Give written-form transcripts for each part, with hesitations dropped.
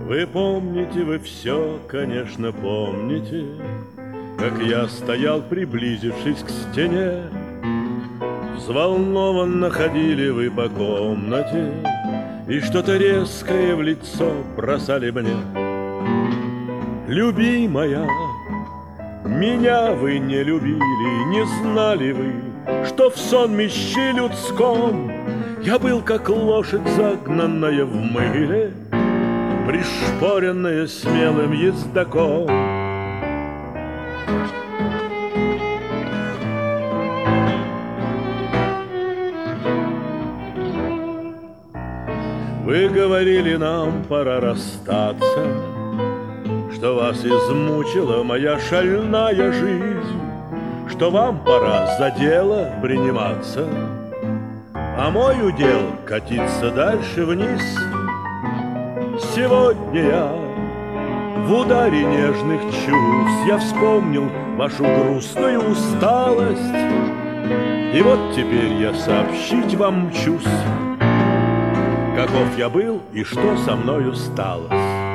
Вы помните, вы все, конечно, помните, как я стоял, приблизившись к стене. Взволнованно ходили вы по комнате и что-то резкое в лицо бросали мне. Любимая, меня вы не любили, не знали вы, что в сонмище людском я был, как лошадь, загнанная в мыле, пришпоренная смелым ездаком. Вы говорили, нам пора расстаться, что вас измучила моя шальная жизнь, что вам пора за дело приниматься, а мой удел катиться дальше вниз. Сегодня я в ударе нежных чувств я вспомнил вашу грустную усталость, и вот теперь я сообщить вам мчусь, каков я был и что со мною сталось.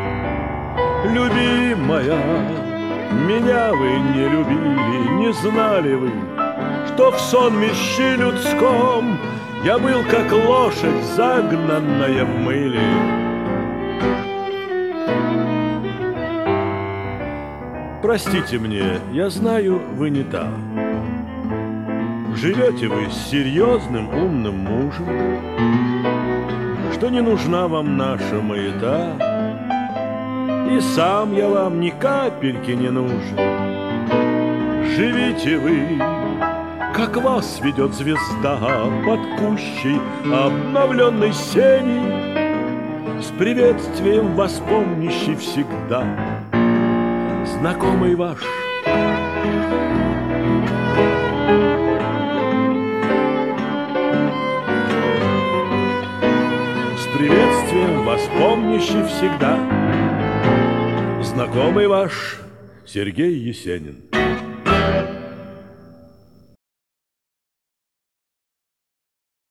Любимая, меня вы не любили, не знали вы, что в сонмище людском я был, как лошадь, загнанная в мыле. Простите мне, я знаю, вы не та. Живете вы с серьезным умным мужем, что не нужна вам наша маята, и сам я вам ни капельки не нужен. Живите вы, как вас ведет звезда под кущей обновленной сени, с приветствием вас помнящий всегда знакомый ваш. С приветствием вас помнящий всегда знакомый ваш Сергей Есенин.